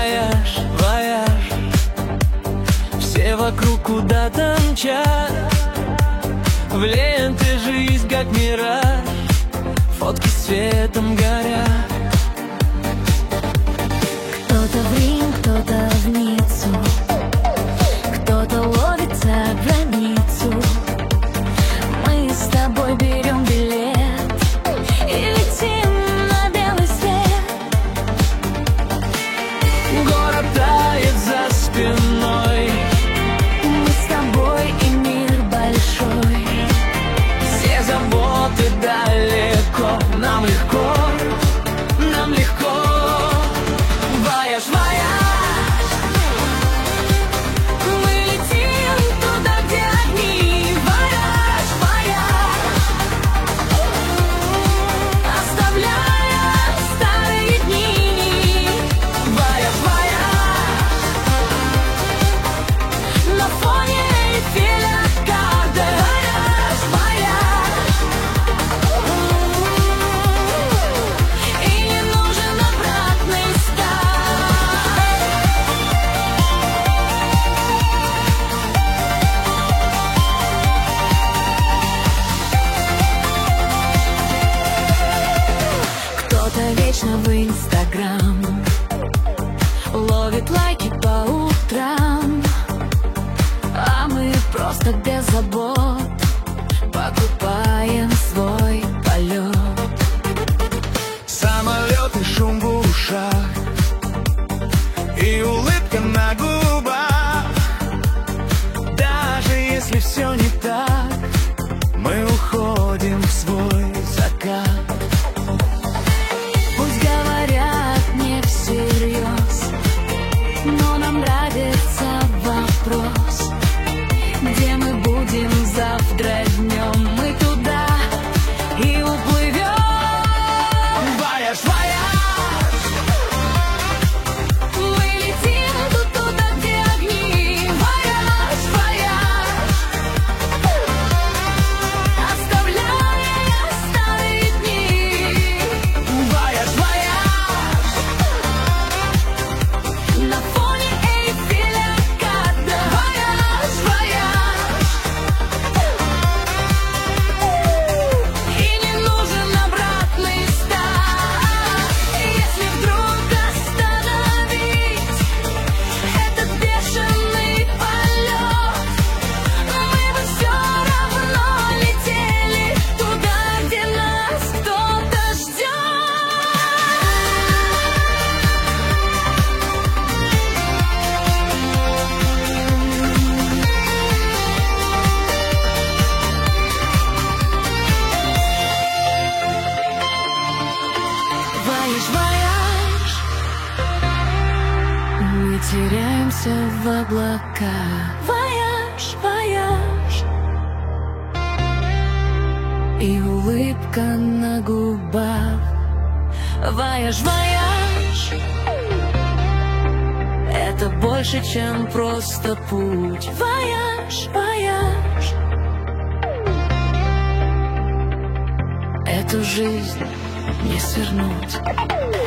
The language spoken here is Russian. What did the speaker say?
вояж, вояж. Все вокруг куда-то мчат, в ленте жизнь как мираж, фотки светом горят. Кто-то в Рим, кто-то в Ниццу, кто-то ловит за границу. Мы с тобой берем билет и летим на белый свет. Город тает за спиной, Мы с тобой и мир большой. все заботы далеко, нам легко, нам легко. Вояж, вояж, Мы летим туда, где огни. Вояж, вояж, оставляя старые дни. вояж, вояж. На фоне Эйфеля Карде. Вояж, вояж, и не нужен обратный старт. Кто-то вечно в Инстаграм ловит лайки по утрам, а мы просто без забот покупаем свой полет. Самолет и шум в ушах, и улыбка на губах. Даже если все не так, мы уходим в свой закат. Пусть говорят не всерьез, но нам нравится вопрос: где мы будем завтра днем? Мы туда и уплывем. Вояж, вояж, Мы летим туда, где огни. Вояж, вояж, оставляя старые дни. вояж, вояж. На фоне Эйфеля Карде. Вояж, вояж, и не нужен обратный старт. Если вдруг остановить этот бешеный полет, мы бы все равно летели туда, где нас кто-то ждет. Вояж, вояж, мы теряемся в облаках. Вояж, вояж, и улыбка на губах. Вояж, вояж, это больше, чем просто путь. Вояж, вояж, эту жизнь не свернуть.